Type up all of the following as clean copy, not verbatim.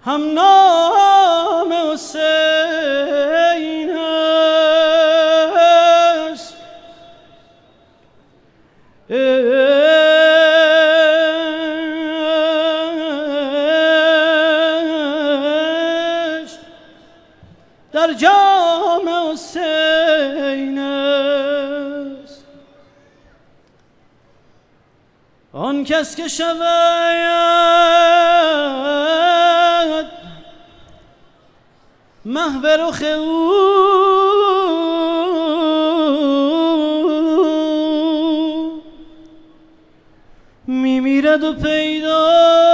هم نام حسین است. در جام حسین است. آن کس که شود محو رخ او میمیرد و پیدا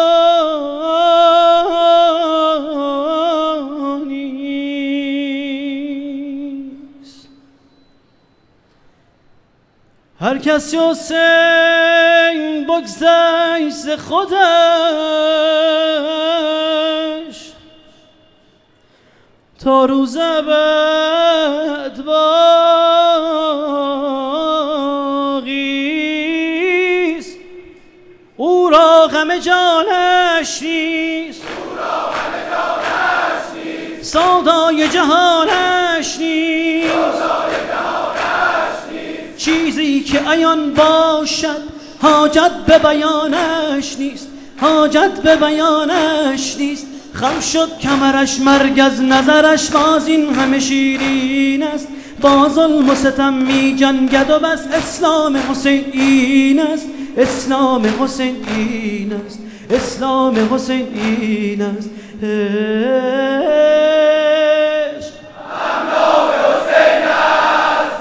نیست. هر کسی حسین بگذشت ز خودش تا روز ابد باقیست. او را غم جانش نیست، سودای جهانش نیست. چیزی که عیان باشد حاجت به بیانش نیست، حاجت به بیانش نیست. خم شد کمرش مرگ از نظرش، باز این همه شیرین است. با ظلم و ستم می جنگد و بس اسلام حسین این است، اسلام حسین این است، اسلام حسین این است. عشق امام حسین است.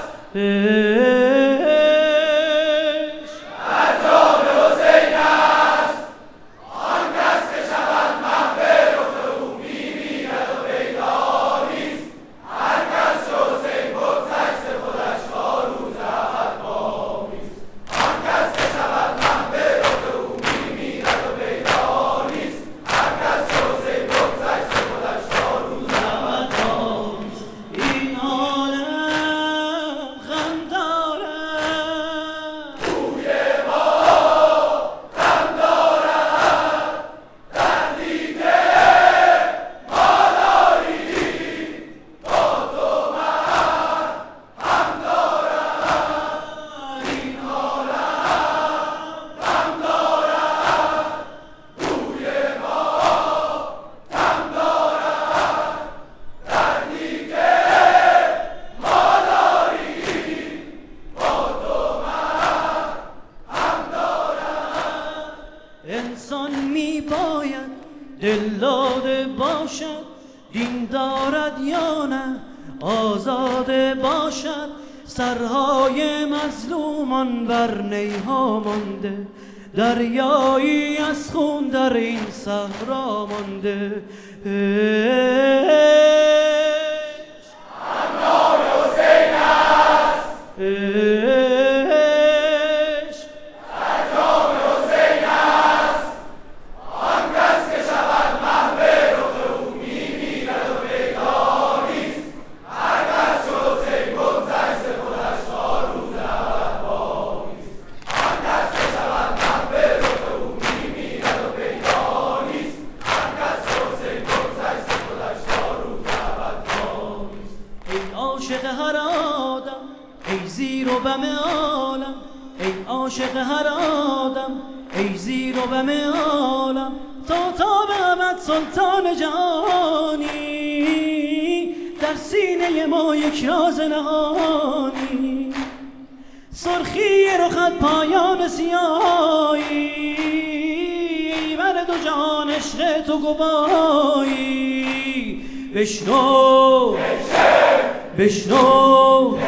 انسان می باید دل داده باشد، دین دارد یا نه آزاده باشد. سرهای مظلومان بر نیها مانده، دریایی از خون در این صحرا مانده. امام حسین است. عاشق هر آدم ای زیر و بم عالم، ای عاشق هر آدم ای زیر و بم عالم. تا به ابد سلطان جهانی، در سینه ما یک راز نهانی. سرخی رخت پایان سیاهی، بر دو جهان عشق تو گواهی. بشنو بشنو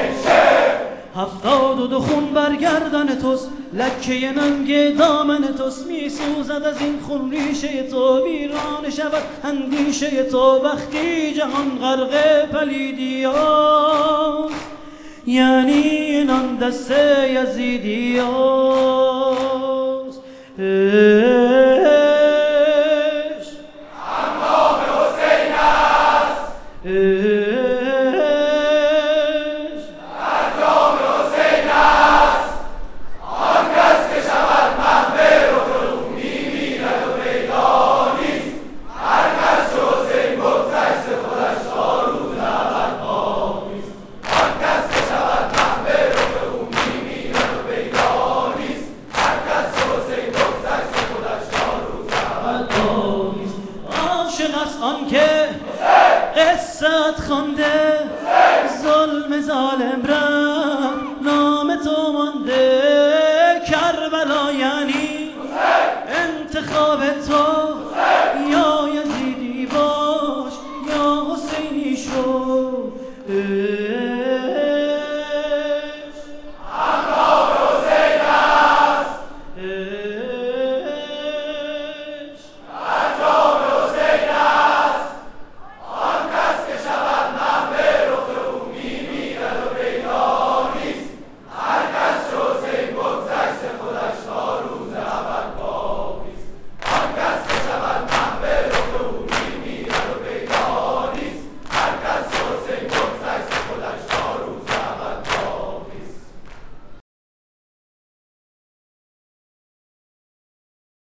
72 خون بر گردن توست، لکه ننگ دامن توست. می سوزد از این خون ریشه تو، ویران شود اندیشه تو وقتی جهان غرق پلیدی هاست. یعنی اینان دست یزیدی هاست.